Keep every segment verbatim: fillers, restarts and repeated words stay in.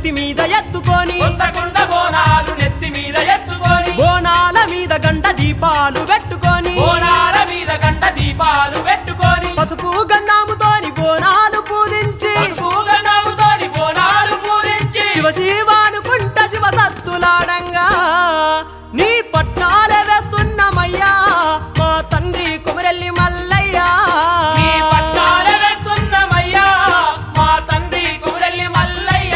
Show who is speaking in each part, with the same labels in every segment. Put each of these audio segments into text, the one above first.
Speaker 1: నెత్తి మీద ఎత్తుకొని
Speaker 2: కొత్తకొండ బోనాలు నెత్తి మీద ఎత్తుకొని
Speaker 1: బోనాల మీద గంట దీపాలు పెట్టుకొని
Speaker 2: బోనాల మీద గంట దీపాలు పెట్టుకొని
Speaker 1: పసుపు గంధాముతోని బోనాలు పూజించి
Speaker 2: పసుపు గంధముతోని బోనాలు పూరించి
Speaker 1: శివ శివ అనుకుంట శివ సత్తులాడంగా నీ పట్టాలే వేస్తున్నమయ్యా మా తండ్రి కొమరెల్లి మల్లయ్య
Speaker 2: నీ పట్టాలే వేస్తున్నమయ్యా మా తండ్రి కొమరెల్లి మల్లయ్య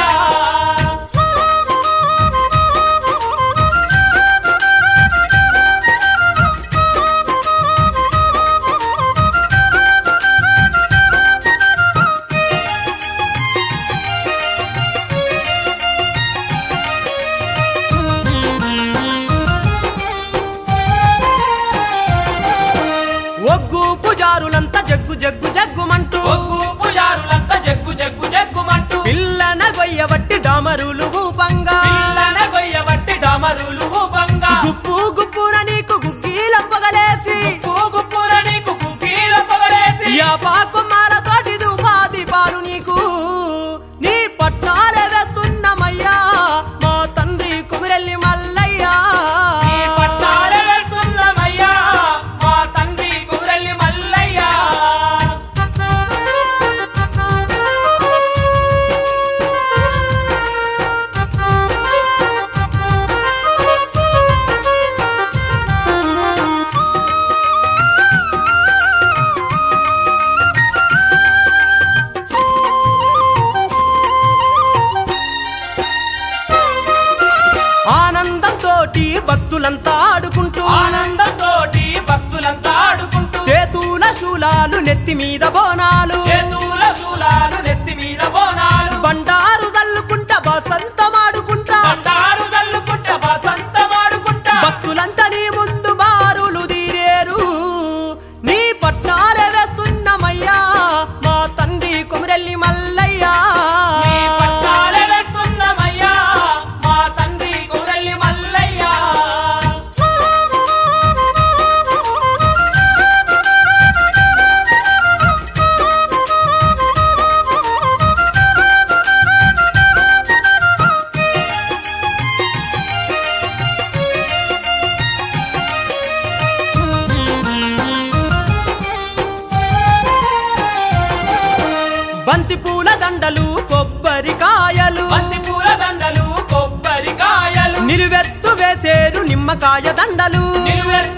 Speaker 1: ఒగ్గు పుజారులంతా జగ్గు జగ్గు జగ్గుమంటూ
Speaker 2: ఒగ్గు పుజారులంతా జగ్గు జగ్గు జగ్గుమంటూ
Speaker 1: పిల్లన గొయ్యబట్టి డామరులు ఊపంగా
Speaker 2: పిల్లన గొయ్యబట్టి డామరులు ఊపంగా
Speaker 1: గుప్పు గుప్పున నీకు గుగ్గీలంపగలేసి
Speaker 2: గుప్పు గుప్పున నీకు గుగ్గీల పగలేసి
Speaker 1: యాపా కొమ్మాలతోటి దుపాది పాలు నీకు నీ పట్టాలే వేస్తున్నమయ్యా మా తండ్రి కొమరెల్లి మల్లయ్య
Speaker 2: నీ పట్టాలే వేస్తున్నమయ్యా మా తండ్రి కొమరెల్లి మల్లయ్య
Speaker 1: ఆనందంతోటి భక్తులంతా ఆడుకుంటూ
Speaker 2: ఆనందంతోటి భక్తులంతా ఆడుకుంటూ
Speaker 1: చేతుల శూలాలు నెత్తి మీద బోనాలు
Speaker 2: చేతుల శూలాలు నెత్తి మీద బోనాలు
Speaker 1: బండారు జల్లుకుంట బసంతమాడుకుంటా
Speaker 2: బండారు జల్లుకుంట బసంతమాడుకుంటా
Speaker 1: భక్తులంతా నీ ముందు బారులు తీరేరు నీ పట్టాలే వేస్తున్నమయ్యా మా తండ్రి కొమరెల్లి మల్లయ్య
Speaker 2: నీ పట్టాలే వేస్తున్నమయ్యా మా తండ్రి కొమరెల్లి మల్లయ్య
Speaker 1: బంతి పూల దండలు కొబ్బరికాయలు
Speaker 2: బంతి పూల దండలు కొబ్బరికాయలు
Speaker 1: నిలువెత్తు వేసేరు నిమ్మకాయ దండలు
Speaker 2: నిలువెత్తు